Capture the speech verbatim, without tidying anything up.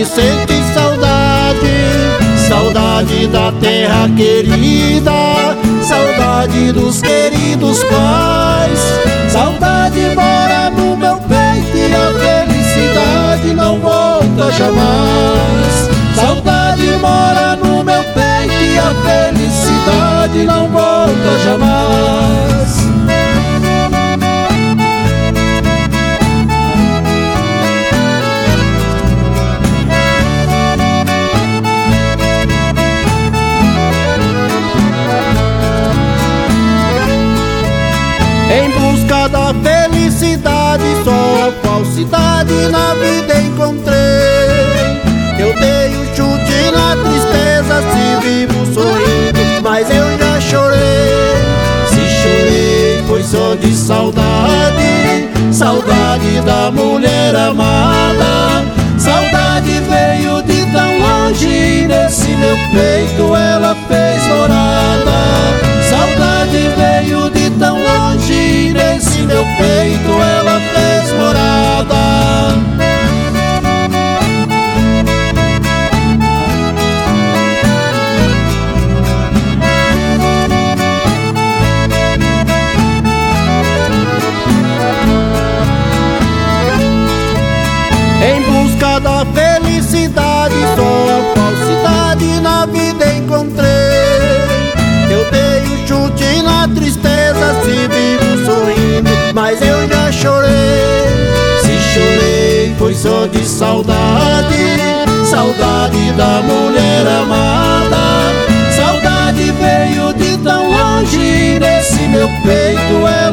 se sente saudade, saudade da terra querida, saudade dos queridos pais. Saudade mora no meu peito e a felicidade não volta jamais. Saudade mora no meu peito e a felicidade não volta jamais. Em busca da felicidade, só a falsidade na vida encontrei. Eu dei um chute na tristeza, se vivo sorrindo, mas eu já chorei. Se chorei foi só de saudade, saudade da mulher amada. Saudade veio de tão longe e nesse meu peito ela fez morada. Saudade veio de tão longe e nesse meu peito ela fez morada. Em busca da felicidade, só a falsidade na vida encontrei. Eu dei um chute na tristeza, se vivo sorrindo, mas eu já chorei. Se chorei foi só de saudade, saudade da mulher amada. Saudade veio de tão longe e nesse meu peito é